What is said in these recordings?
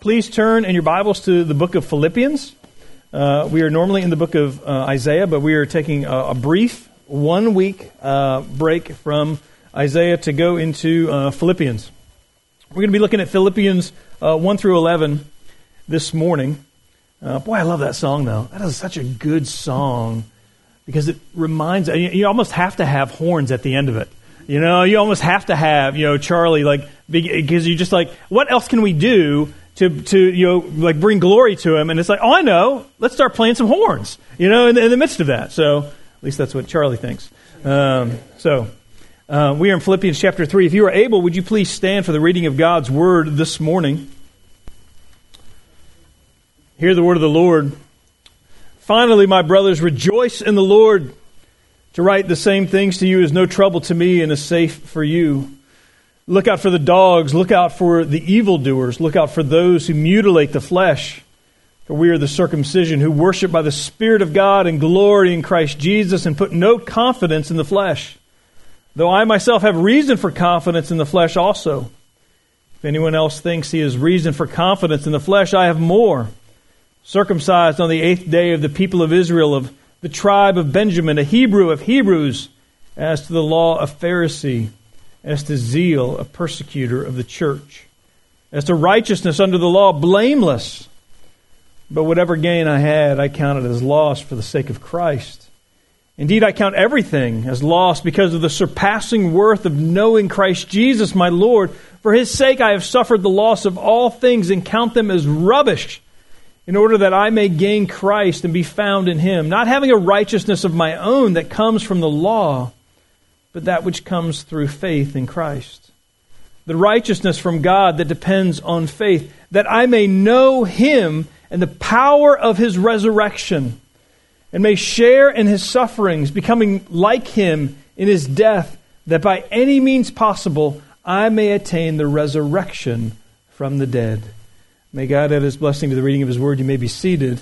please turn in your Bibles to the book of Philippians. We are normally in the book of Isaiah, but we are taking a brief 1 week break from Isaiah to go into Philippians. We're going to be looking at Philippians 1 through 11 this morning. Boy, I love that song, though. That is such a good song because it reminds you almost have to have horns at the end of it. You know, you almost have to have, Charlie, because you're just like, what else can we do to bring glory to him? And it's like, oh, I know, let's start playing some horns, in the midst of that. So at least that's what Charlie thinks. We are in Philippians chapter 3. If you are able, would you please stand for the reading of God's word this morning? Hear the word of the Lord. Finally, my brothers, rejoice in the Lord. To write the same things to you is no trouble to me and is safe for you. Look out for the dogs. Look out for the evildoers. Look out for those who mutilate the flesh. For we are the circumcision who worship by the Spirit of God and glory in Christ Jesus and put no confidence in the flesh. Though I myself have reason for confidence in the flesh also. If anyone else thinks he has reason for confidence in the flesh, I have more. Circumcised on the 8th day of the people of Israel, of the tribe of Benjamin, a Hebrew of Hebrews, as to the law, a Pharisee, as to zeal, a persecutor of the church, as to righteousness under the law, blameless. But whatever gain I had, I counted as loss for the sake of Christ. Indeed, I count everything as loss because of the surpassing worth of knowing Christ Jesus, my Lord. For His sake I have suffered the loss of all things and count them as rubbish, in order that I may gain Christ and be found in Him, not having a righteousness of my own that comes from the law, but that which comes through faith in Christ. The righteousness from God that depends on faith, that I may know Him and the power of His resurrection, and may share in His sufferings, becoming like Him in His death, that by any means possible I may attain the resurrection from the dead. May God add His blessing to the reading of His word. You may be seated.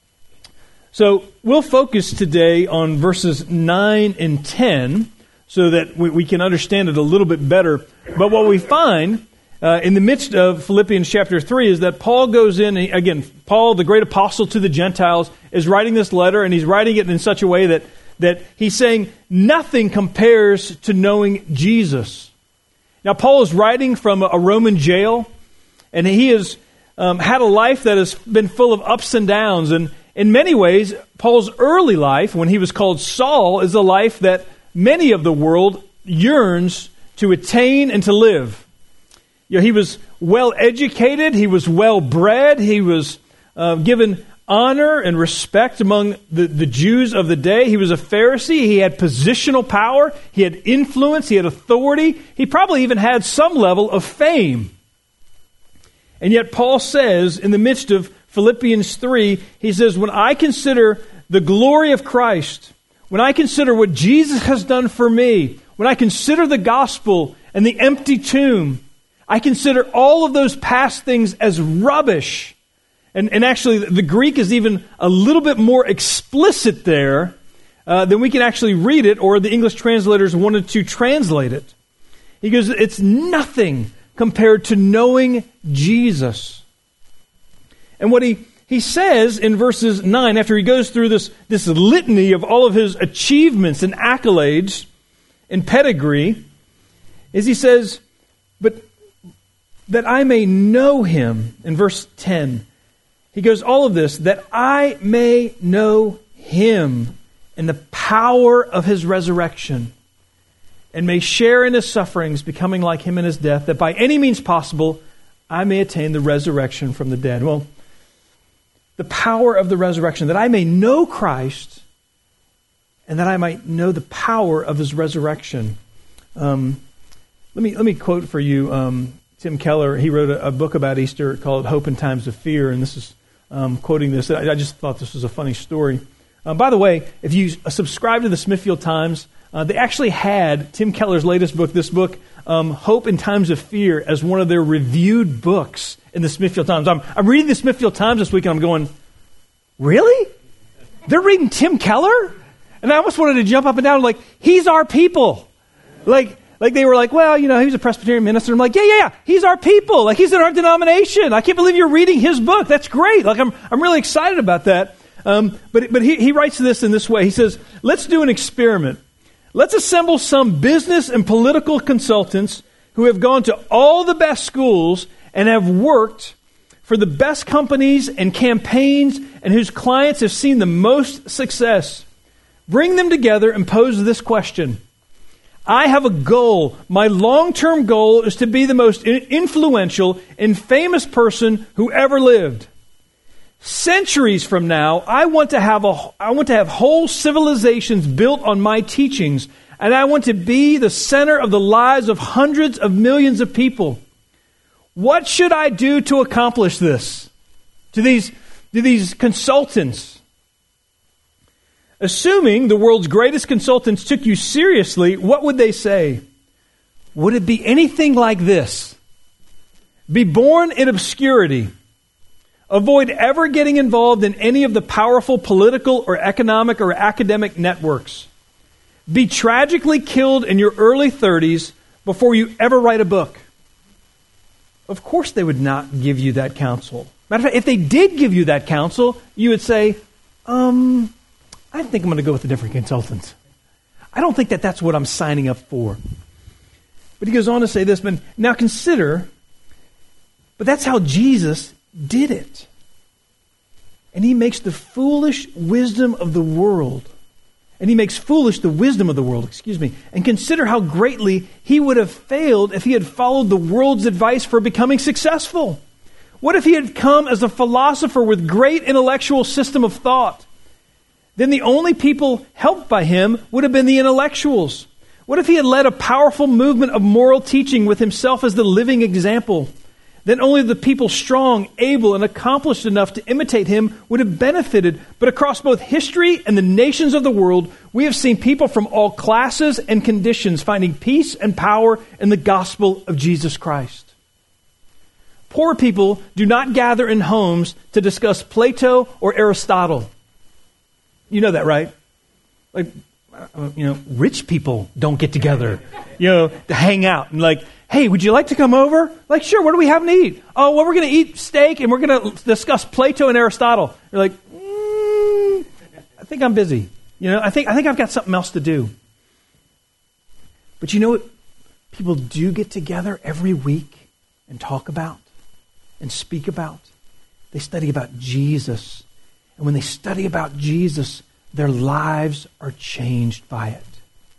So we'll focus today on verses 9 and 10 so that we can understand it a little bit better. But what we find in the midst of Philippians chapter 3 is that Paul goes in, again, Paul, the great apostle to the Gentiles, is writing this letter, and he's writing it in such a way that he's saying nothing compares to knowing Jesus. Now, Paul is writing from a Roman jail, and he is had a life that has been full of ups and downs. And in many ways, Paul's early life, when he was called Saul, is a life that many of the world yearns to attain and to live. He was well educated, he was well bred, he was given honor and respect among the Jews of the day. He was a Pharisee, he had positional power, he had influence, he had authority, he probably even had some level of fame. And yet Paul says, in the midst of Philippians 3, he says, when I consider the glory of Christ, when I consider what Jesus has done for me, when I consider the gospel and the empty tomb, I consider all of those past things as rubbish. And actually, the Greek is even a little bit more explicit there than we can actually read it, or the English translators wanted to translate it. He goes, it's nothing compared to knowing Jesus. And what he says in verses 9, after he goes through this litany of all of his achievements and accolades and pedigree, is he says, but that I may know Him, in verse 10. He goes, all of this, that I may know Him and the power of His resurrection, and may share in His sufferings, becoming like Him in His death, that by any means possible I may attain the resurrection from the dead. Well, the power of the resurrection, that I may know Christ, and that I might know the power of His resurrection. Let me quote for you Tim Keller. He wrote a book about Easter called Hope in Times of Fear, and this is quoting this. I just thought this was a funny story. By the way, if you subscribe to the Smithfield Times, they actually had Tim Keller's latest book, this book, Hope in Times of Fear, as one of their reviewed books in the Smithfield Times. I'm reading the Smithfield Times this week, and I'm going, really? They're reading Tim Keller? And I almost wanted to jump up and down, like, he's our people. Like, Like they were like, well, he was a Presbyterian minister. I'm like, yeah, he's our people. Like he's in our denomination. I can't believe you're reading his book. That's great. Like I'm really excited about that. But he writes this in this way. He says, let's do an experiment. Let's assemble some business and political consultants who have gone to all the best schools and have worked for the best companies and campaigns and whose clients have seen the most success. Bring them together and pose this question. I have a goal. My long-term goal is to be the most influential and famous person who ever lived. Centuries from now, I want to have whole civilizations built on my teachings, and I want to be the center of the lives of hundreds of millions of people. What should I do to accomplish this? To these consultants. Assuming the world's greatest consultants took you seriously, what would they say? Would it be anything like this? Be born in obscurity. Avoid ever getting involved in any of the powerful political or economic or academic networks. Be tragically killed in your early 30s before you ever write a book. Of course they would not give you that counsel. Matter of fact, if they did give you that counsel, you would say, I think I'm going to go with a different consultant. I don't think that's what I'm signing up for. But he goes on to say this, but now consider, but that's how Jesus did it. And he makes the foolish wisdom of the world. And he makes foolish the wisdom of the world, And consider how greatly he would have failed if he had followed the world's advice for becoming successful. What if he had come as a philosopher with great intellectual system of thought? Then the only people helped by him would have been the intellectuals. What if he had led a powerful movement of moral teaching with himself as the living example? Then only the people strong, able, and accomplished enough to imitate him would have benefited. But across both history and the nations of the world, we have seen people from all classes and conditions finding peace and power in the gospel of Jesus Christ. Poor people do not gather in homes to discuss Plato or Aristotle. You know that, right? Like, rich people don't get together, to hang out and like, hey, would you like to come over? Like, sure, what are we having to eat? Oh, well, we're going to eat steak and we're going to discuss Plato and Aristotle. You're like, I think I'm busy. I think I've got something else to do. But you know what people do get together every week and talk about and speak about? They study about Jesus. And when they study about Jesus, their lives are changed by it.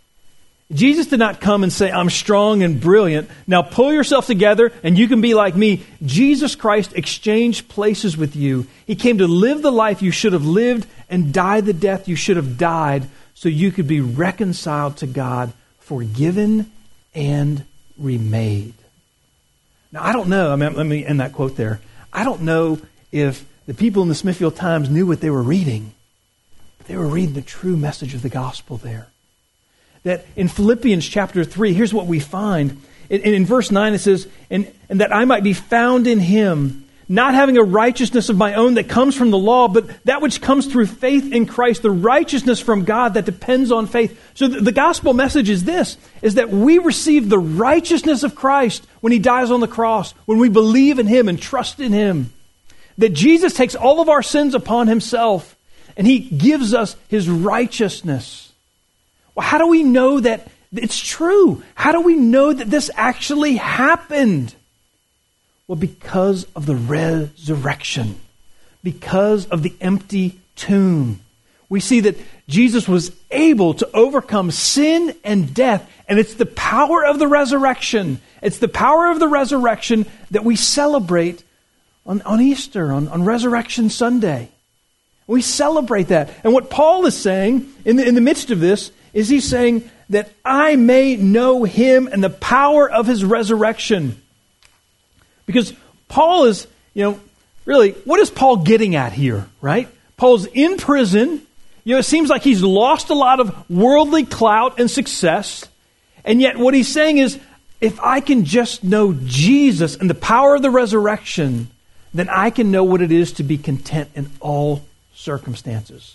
Jesus did not come and say, I'm strong and brilliant. Now pull yourself together and you can be like me. Jesus Christ exchanged places with you. He came to live the life you should have lived and die the death you should have died so you could be reconciled to God, forgiven and remade. Now, I don't know. Let me end that quote there. I don't know if the people in the Smithfield Times knew what they were reading. But they were reading the true message of the gospel there. That in Philippians chapter 3, here's what we find. In verse 9 it says, and that I might be found in him, not having a righteousness of my own that comes from the law, but that which comes through faith in Christ, the righteousness from God that depends on faith. So the gospel message is this, is that we receive the righteousness of Christ when he dies on the cross, when we believe in him and trust in him. That Jesus takes all of our sins upon himself and he gives us his righteousness. Well, how do we know that it's true? How do we know that this actually happened? Well, because of the resurrection, because of the empty tomb. We see that Jesus was able to overcome sin and death, and it's the power of the resurrection. It's the power of the resurrection that we celebrate on Easter, on Resurrection Sunday. We celebrate that. And what Paul is saying in the midst of this is he's saying that I may know him and the power of his resurrection. Because Paul is, really, what is Paul getting at here, right? Paul's in prison. It seems like he's lost a lot of worldly clout and success. And yet what he's saying is, if I can just know Jesus and the power of the resurrection, then I can know what it is to be content in all circumstances.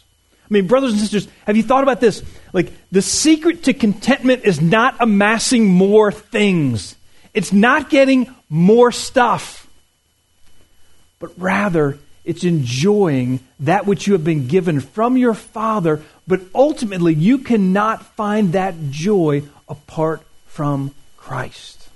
I mean, brothers and sisters, have you thought about this? Like, the secret to contentment is not amassing more things. It's not getting more stuff. But rather, it's enjoying that which you have been given from your Father, but ultimately you cannot find that joy apart from Christ.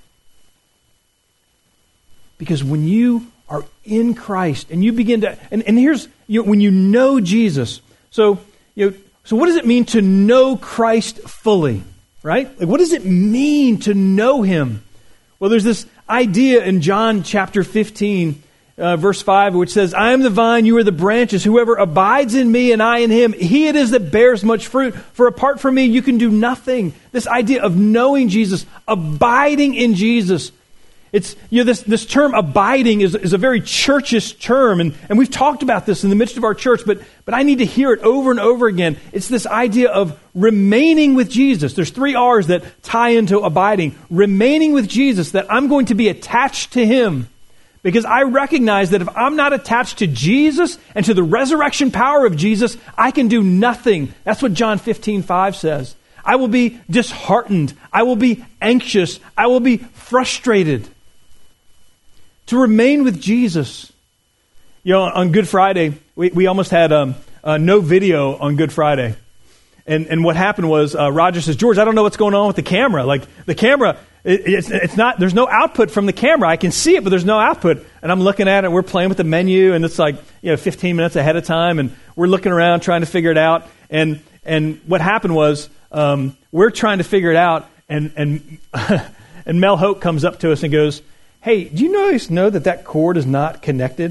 Because when you are in Christ and you begin to, and here's, when you know Jesus, so what does it mean to know Christ fully, right? Like, what does it mean to know Him? Well, there's this idea in John chapter 15, verse 5, which says, I am the vine, you are the branches. Whoever abides in me and I in him, he it is that bears much fruit. For apart from me, you can do nothing. This idea of knowing Jesus, abiding in Jesus. It's, this term abiding is a very churchish term, and we've talked about this in the midst of our church, but I need to hear it over and over again. It's this idea of remaining with Jesus. There's 3 R's that tie into abiding. Remaining with Jesus, that I'm going to be attached to Him. Because I recognize that if I'm not attached to Jesus and to the resurrection power of Jesus, I can do nothing. That's what John 15:5 says. I will be disheartened. I will be anxious. I will be frustrated. To remain with Jesus. On Good Friday, we almost had no video on Good Friday. And what happened was, Roger says, George, I don't know what's going on with the camera. Like, the camera, it's not, there's no output from the camera. I can see it, but there's no output. And I'm looking at it, we're playing with the menu, and it's like, 15 minutes ahead of time, and we're looking around trying to figure it out. And what happened was, we're trying to figure it out, and Mel Hope comes up to us and goes, hey, do you guys know that cord is not connected?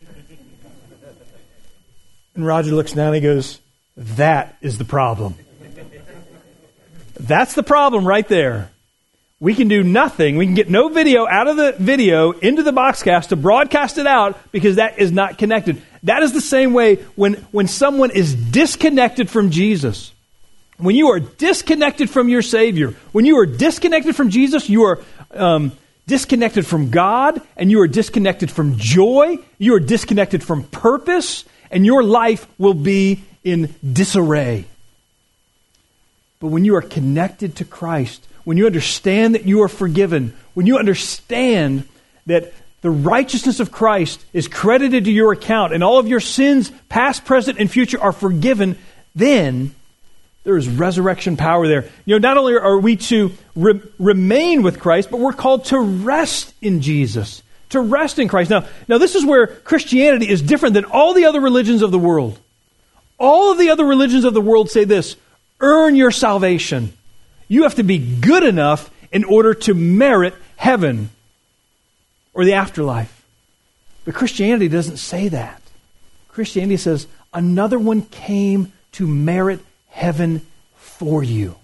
And Roger looks down and he goes, that is the problem. That's the problem right there. We can do nothing. We can get no video out of the video into the Boxcast to broadcast it out because that is not connected. That is the same way when someone is disconnected from Jesus. When you are disconnected from your Savior, when you are disconnected from Jesus, you are disconnected from God, and you are disconnected from joy, you are disconnected from purpose, and your life will be in disarray. But when you are connected to Christ, when you understand that you are forgiven, when you understand that the righteousness of Christ is credited to your account, and all of your sins, past, present, and future, are forgiven, then there is resurrection power there. Not only are we to remain with Christ, but we're called to rest in Jesus, to rest in Christ. Now this is where Christianity is different than all the other religions of the world. All of the other religions of the world say this: earn your salvation. You have to be good enough in order to merit heaven or the afterlife. But Christianity doesn't say that. Christianity says another one came to merit heaven for you.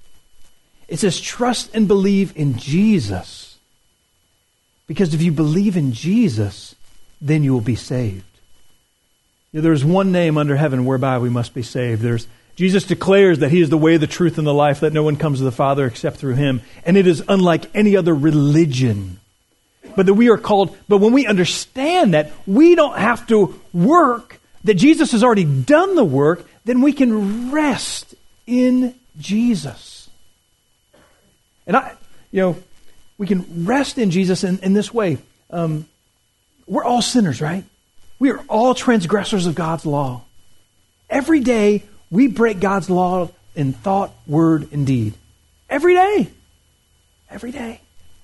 It says trust and believe in Jesus. Because if you believe in Jesus, then you will be saved. There's one name under heaven whereby we must be saved. Jesus declares that He is the way, the truth, and the life, that no one comes to the Father except through Him. And it is unlike any other religion. But that we are called, but when we understand that we don't have to work, that Jesus has already done the work, then we can rest in Jesus. And we can rest in Jesus in this way. We're all sinners, right? We are all transgressors of God's law. Every day we break God's law in thought, word, and deed. Every day. Every day.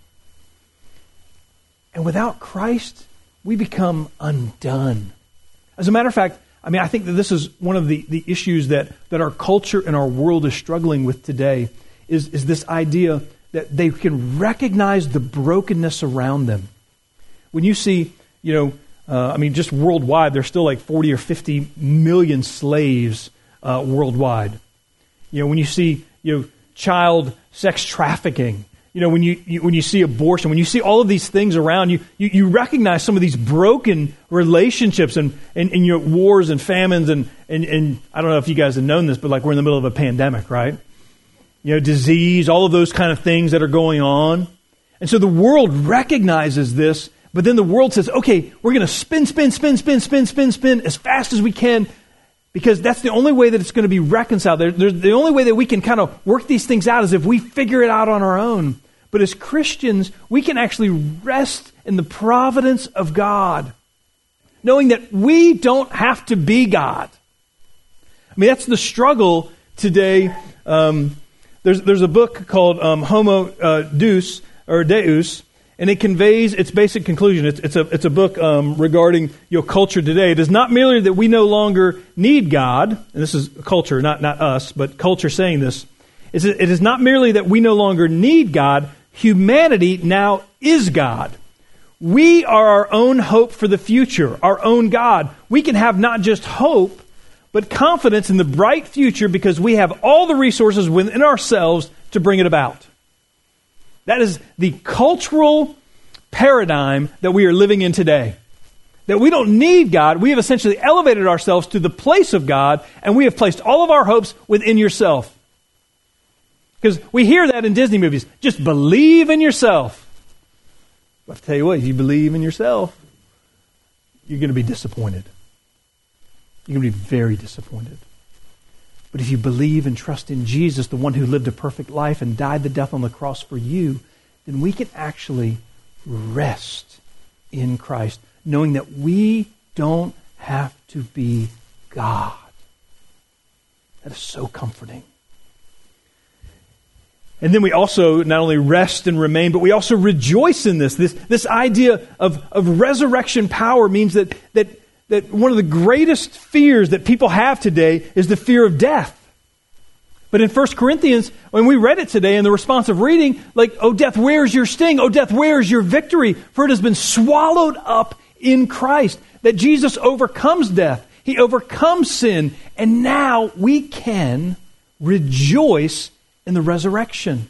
And without Christ, we become undone. As a matter of fact, I think that this is one of the issues that our culture and our world is struggling with today, is this idea that they can recognize the brokenness around them. When you see, just worldwide, there's still like 40 or 50 million slaves worldwide. When you see, child sex trafficking, when you see abortion, when you see all of these things around you recognize some of these broken relationships and your wars and famines and I don't know if you guys have known this, but like we're in the middle of a pandemic, right? Disease, all of those kind of things that are going on. And so the world recognizes this, but then the world says, okay, we're going to spin as fast as we can Because that's the only way that it's going to be reconciled. The only way that we can kind of work these things out is if we figure it out on our own. But as Christians, we can actually rest in the providence of God, knowing that we don't have to be God. I mean, that's the struggle today. There's a book called Homo Deus, or Deus, and it conveys its basic conclusion. It's a book regarding culture today. It is not merely that we no longer need God, and this is culture, not us, but culture saying this. It is not merely that we no longer need God. Humanity now is God. We are our own hope for the future, our own God. We can have not just hope, but confidence in the bright future because we have all the resources within ourselves to bring it about. That is the cultural paradigm that we are living in today. That we don't need God. We have essentially elevated ourselves to the place of God, and we have placed all of our hopes within yourself. Because we hear that in Disney movies. Just believe in yourself. I have to tell you what, if you believe in yourself, you're going to be disappointed. You're going to be very disappointed. But if you believe and trust in Jesus, the one who lived a perfect life and died the death on the cross for you, then we can actually rest in Christ, knowing that we don't have to be God. That is so comforting. And then we also not only rest and remain, but we also rejoice in this. This idea of resurrection power means that one of the greatest fears that people have today is the fear of death. But in 1 Corinthians, when we read it today in the responsive reading, like, "Oh death, where is your sting? Oh death, where is your victory? For it has been swallowed up in Christ." That Jesus overcomes death. He overcomes sin. And now we can rejoice in the resurrection.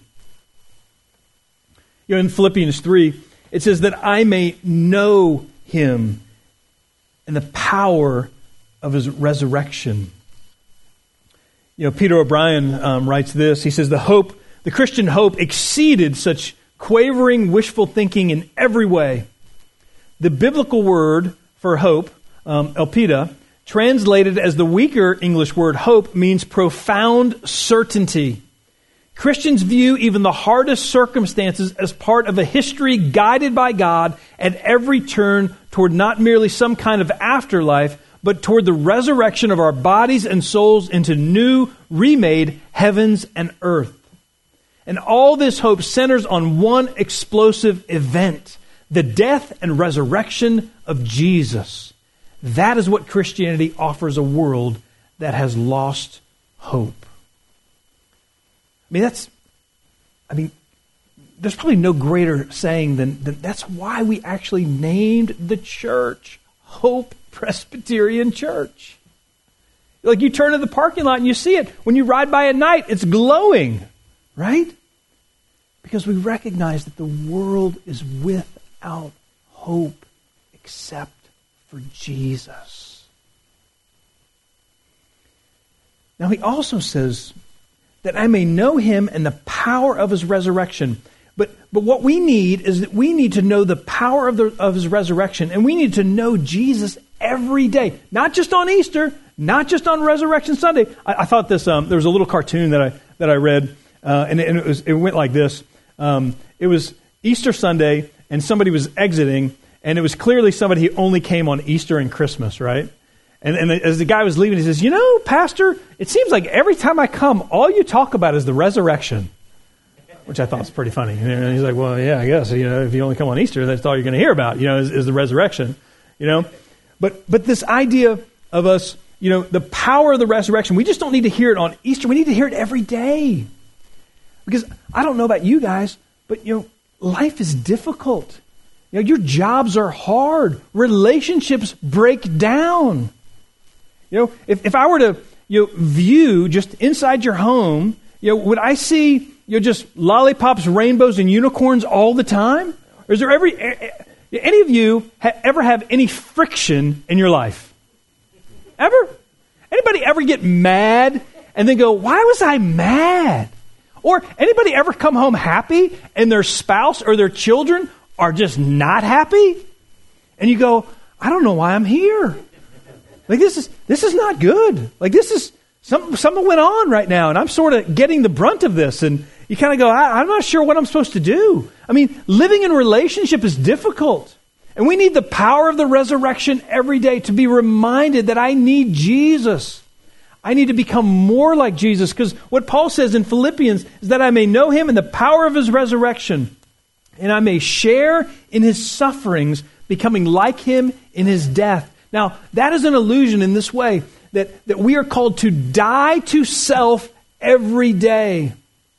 In Philippians 3, it says that I may know Him and the power of His resurrection. Peter O'Brien writes this. He says, the Christian hope exceeded such quavering, wishful thinking in every way. The biblical word for hope, elpida, translated as the weaker English word hope, means profound certainty. Christians view even the hardest circumstances as part of a history guided by God at every turn toward not merely some kind of afterlife, but toward the resurrection of our bodies and souls into new, remade heavens and earth. And all this hope centers on one explosive event, the death and resurrection of Jesus. That is what Christianity offers a world that has lost hope. There's probably no greater saying than that's why we actually named the church Hope Presbyterian Church. Like, you turn to the parking lot and you see it. When you ride by at night, it's glowing, right? Because we recognize that the world is without hope except for Jesus. Now, he also says that I may know Him and the power of His resurrection. But what we need is that we need to know the power of His resurrection, and we need to know Jesus every day, not just on Easter, not just on Resurrection Sunday. I thought this. There was a little cartoon that I read, and it went like this. It was Easter Sunday, and somebody was exiting, and it was clearly somebody who only came on Easter and Christmas, right? And as the guy was leaving, he says, Pastor, it seems like every time I come, all you talk about is the resurrection. Which I thought was pretty funny. And he's like, well, yeah, I guess, if you only come on Easter, that's all you're going to hear about, is the resurrection, But this idea of us, the power of the resurrection, we just don't need to hear it on Easter. We need to hear it every day. Because I don't know about you guys, but, life is difficult. Your jobs are hard. Relationships break down. If I were to, view just inside your home, would I see just lollipops, rainbows, and unicorns all the time? Or is there any of you ever have any friction in your life? Ever? Anybody ever get mad and then go, why was I mad? Or anybody ever come home happy and their spouse or their children are just not happy? And you go, I don't know why I'm here. Like this is not good. Like this is something went on right now, and I'm sort of getting the brunt of this. And you kind of go, I'm not sure what I'm supposed to do. I mean, living in relationship is difficult. And we need the power of the resurrection every day to be reminded that I need Jesus. I need to become more like Jesus, because what Paul says in Philippians is that I may know him in the power of his resurrection, and I may share in his sufferings, becoming like him in his death. Now, that is an illusion in this way, that we are called to die to self every day.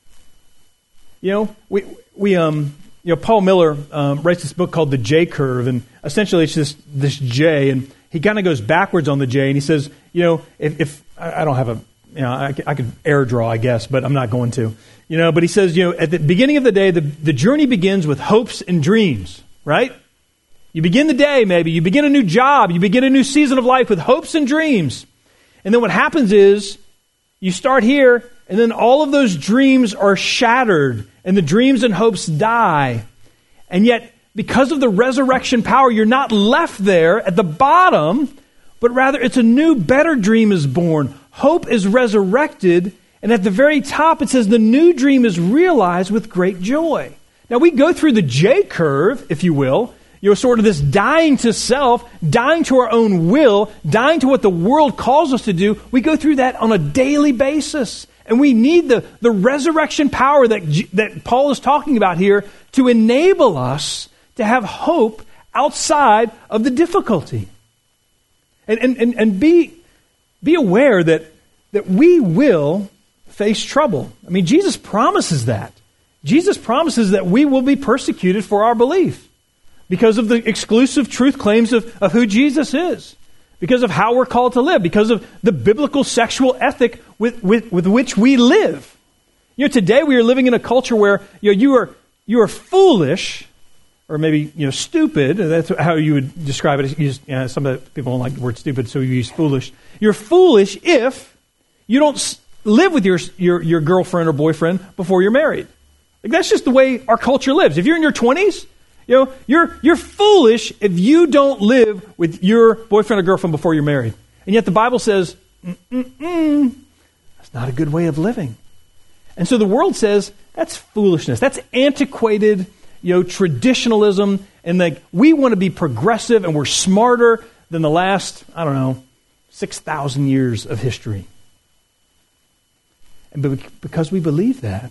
You know, Paul Miller writes this book called The J Curve, and essentially it's just this J, and he kind of goes backwards on the J, and he says, you know, if I don't have I could air draw, I guess, but I'm not going to. You know, but he says, you know, at the beginning of the day, the journey begins with hopes and dreams, right? You begin the day, maybe. You begin a new job. You begin a new season of life with hopes and dreams. And then what happens is you start here, and then all of those dreams are shattered, and the dreams and hopes die. And yet, because of the resurrection power, you're not left there at the bottom, but rather it's a new, better dream is born. Hope is resurrected, and at the very top it says the new dream is realized with great joy. Now we go through the J curve, if you will, you know, sort of this dying to self, dying to our own will, dying to what the world calls us to do. We go through that on a daily basis. And we need the resurrection power that Paul is talking about here to enable us to have hope outside of the difficulty. And be aware that we will face trouble. I mean, Jesus promises that. Jesus promises that we will be persecuted for our belief because of the exclusive truth claims of who Jesus is, because of how we're called to live, because of the biblical sexual ethic with which we live. You know, today we are living in a culture where you are foolish, or maybe stupid. That's how you would describe it. Some of the people don't like the word stupid, so you use foolish. You're foolish if you don't live with your girlfriend or boyfriend before you're married. Like, that's just the way our culture lives. If you're in your 20s, you're foolish if you don't live with your boyfriend or girlfriend before you're married. And yet the Bible says, that's not a good way of living. And so the world says, that's foolishness. That's antiquated, traditionalism. And we want to be progressive and we're smarter than the last, 6,000 years of history. And because we believe that,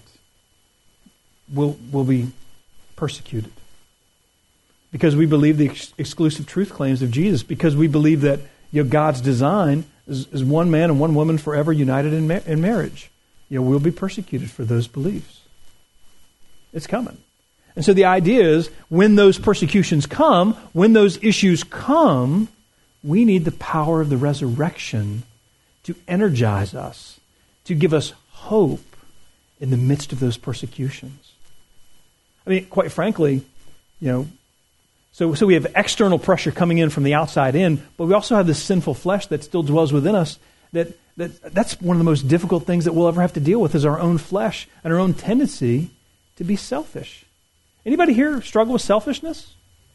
we'll be persecuted. Because we believe the exclusive truth claims of Jesus. Because we believe that God's design is one man and one woman forever united in marriage. We'll be persecuted for those beliefs. It's coming. And so the idea is, when those persecutions come, when those issues come, we need the power of the resurrection to energize us, to give us hope in the midst of those persecutions. I mean, quite frankly, so we have external pressure coming in from the outside in, but we also have this sinful flesh that still dwells within us. That's one of the most difficult things that we'll ever have to deal with, is our own flesh and our own tendency to be selfish. Anybody here struggle with selfishness?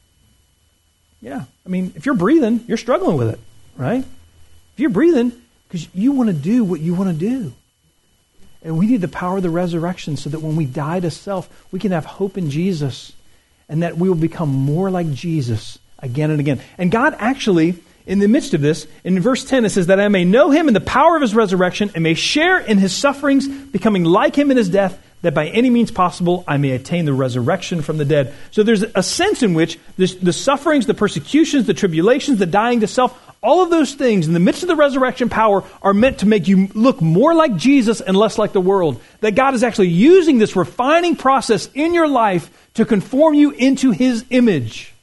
Yeah. I mean, if you're breathing, you're struggling with it, right? If you're breathing, because you want to do what you want to do. And we need the power of the resurrection so that when we die to self, we can have hope in Jesus, and that we will become more like Jesus again and again. And God actually, in the midst of this, in verse 10, it says that I may know him in the power of his resurrection and may share in his sufferings, becoming like him in his death, that by any means possible I may attain the resurrection from the dead. So there's a sense in which the sufferings, the persecutions, the tribulations, the dying to self, all of those things in the midst of the resurrection power are meant to make you look more like Jesus and less like the world. That God is actually using this refining process in your life to conform you into his image.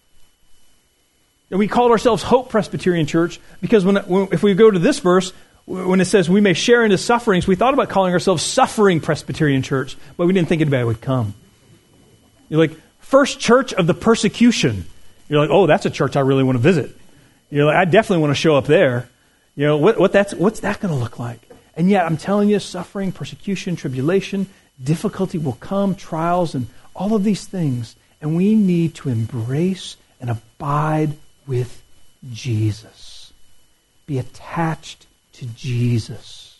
And we called ourselves Hope Presbyterian Church because if we go to this verse, when it says we may share in his sufferings, we thought about calling ourselves Suffering Presbyterian Church, but we didn't think anybody would come. You're like, First Church of the Persecution. You're like, oh, that's a church I really want to visit. You're like, I definitely want to show up there. What's that going to look like? And yet, I'm telling you, suffering, persecution, tribulation, difficulty will come, trials, and all of these things. And we need to embrace and abide with Jesus. be attached to Jesus.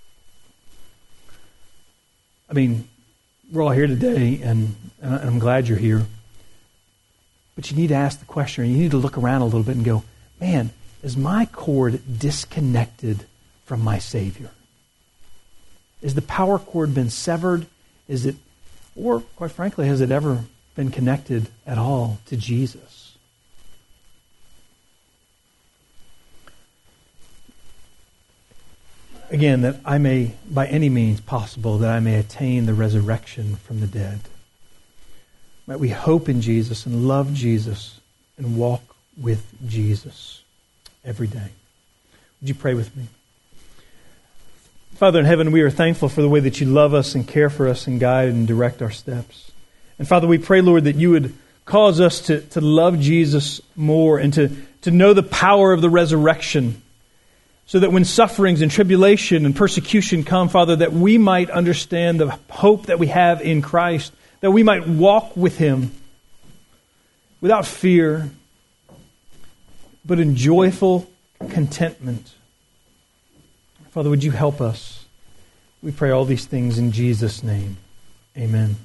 I mean, we're all here today, and I'm glad you're here. But you need to ask the question, or you need to look around a little bit and go, man, is my cord disconnected from my Savior? Is the power cord been severed? Is it, or quite frankly, has it ever been connected at all to Jesus? Again, that I may, by any means possible, that I may attain the resurrection from the dead. Might we hope in Jesus and love Jesus and walk with Jesus every day. Would you pray with me? Father in heaven, we are thankful for the way that you love us and care for us and guide and direct our steps. And Father, we pray, Lord, that you would cause us to love Jesus more and to know the power of the resurrection, so that when sufferings and tribulation and persecution come, Father, that we might understand the hope that we have in Christ, that we might walk with Him without fear, but in joyful contentment. Father, would you help us? We pray all these things in Jesus' name. Amen.